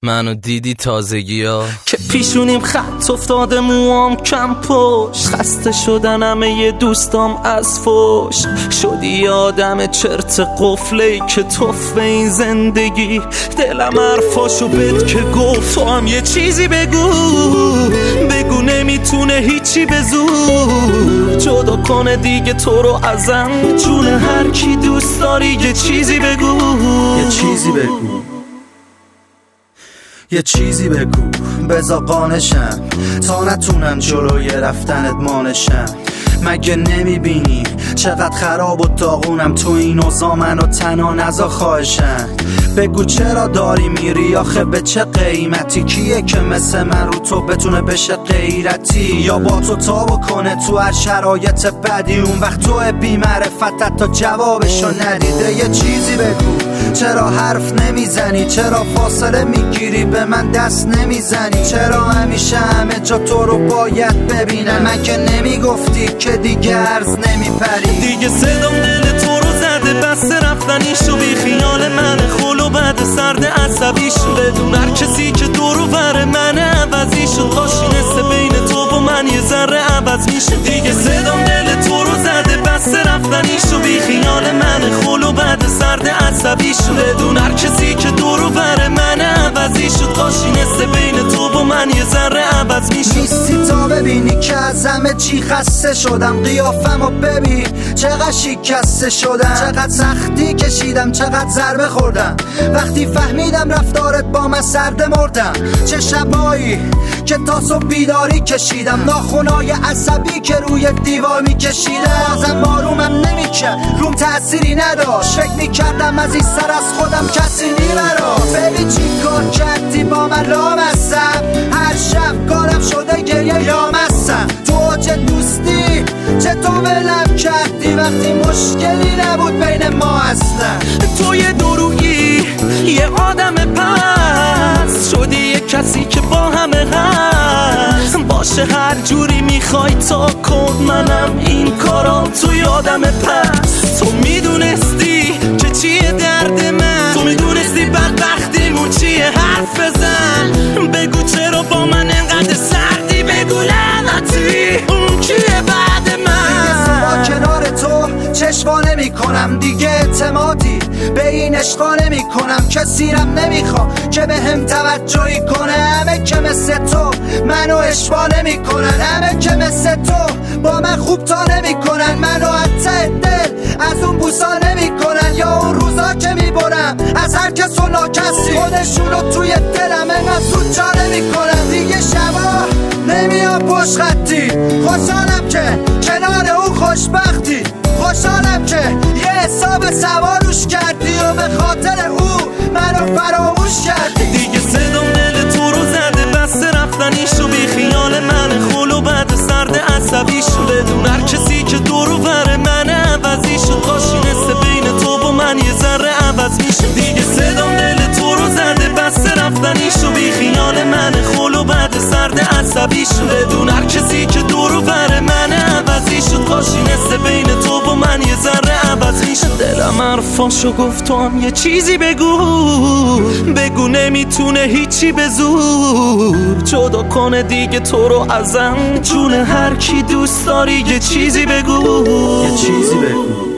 منو دیدی تازگی ها که پیشونیم خط افتاده، موام کم پشت، خسته شدن همه دوستام از فوش. شدی آدم چرت قفله که توف به این زندگی. دلم حرفاشو بد که گفت تو هم یه چیزی بگو نمیتونه هیچی به زور جدا کنه دیگه تو رو ازم. جون هر کی دوست داری یه چیزی بگو، یه چیزی بگو، یه چیزی بگو بزا قانشم تا نتونم جلوی رفتنت مانشم. مگه نمیبینی چقدر خراب و داغونم تو این اوضاع؟ منو تنها نذار خواهشم. بگو چرا داری میری آخه به چه قیمتی؟ کیه که مثل من رو تو بتونه بشه غیرتی یا با تو تابو کنه تو هر شرایط بدی؟ اون وقت تو بی معرفتت تا جوابشو ندیده. یه چیزی بگو چرا حرف نمیزنی؟ چرا فاصله میگیری به من دست نمیزنی؟ چرا همیشه همه جا تو رو باید ببینم؟ مگه نمیگفتی که دیگه عرض نمیپری؟ دیگه صدام دل تو رو زده، بس رفتنیشو بی خیال من خلو بعد سرد عصبیشو. بدون هر کسی که دورو بره من عوضیشو، کاشی نسته بین تو و من یه ذره عوض میشه. دیگه صدام دل تو رو زده، بس رفتنیشو بی خیال من خلو بعد سرد عصبیشو. بدون هر کسی که دورو بره من عوضیشو، کاشی نسته بین تو و من یه ذره عوض میشه. نیستی تا ببینی که از همه چی خسته شدم. قیافمو ببین چقدر شکسته شدم، چقدر سختی کشیدم، چقدر ضربه خوردم. وقتی فهمیدم رفتارت با من سرده مردم. چه شبایی که تا صبح بیداری کشیدم، ناخونای عصبی که روی دیوار میکشیدم. ازم بارومم نمیکرد، روم تأثیری نداشت. فکر میکردم از این سر از خودم کسی نیمراست. ببین چی کار کردی با من لامستم، هر شب کارم شده گریه یامستم. تو اوج دوستی چطور ولم کردی وقتی مشکلی نبود بین ما اصلا؟ تو یه درویی، یه آدم پس شدی، یه کسی که با همه هست. باشه هر جوری میخوای تا کن، منم این کارا تو یادم پس. تو میدونستی که چیه درد من، تو میدونستی بدبختیمون چیه، حرف بزن. بگو چرا با من انقدر سردی، بگو لعنتی اون کیه بعد من. با کنار تو چشوا نمی کنم دیگه، اعتمادی به این عشقا نمی کنم. کسیرم نمیخوا که به هم توجهی کنه. همه که مثل تو منو اشوا نمی کنن، همه که مثل تو با من خوب تا نمی کنن. منو حتی دل از اون بوسا نمی کنن، یا اون روزا که می برم از هر کس و ناکسی خودشونو توی دلم انقدر زود جا نمی کنن. دیگه شبا نمیام پشت خطی، خوشحالم که کنار اون خوشبختی. خوشحالم که یه حساب سواروش کردی و به خاطر او منو فراموش کردی. دیگه صدام دل تو رو زده، بس رفتنیشو بی خیال من خلو بعد سرد عصبیشو. بدون هر کسی که دورو بره من عوضیشو، کاشی نسته بین تو و من یه ذره عوض میشه. دیگه صدام دل تو رو زده، بس رفتنیشو بی خیال من خلو بعد سرد عصبیشو. بدون هر کسی که دورو بره من عوضیشو، کاشی نسته بین تو و من یه ذره عوض میشه. دلم حرفاشو گفت تو هم یه چیزی بگو نمیتونه هیچی به زور جدا کنه دیگه تو رو ازم. جون هر کی دوست داری یه چیزی بگو، یه چیزی بگو.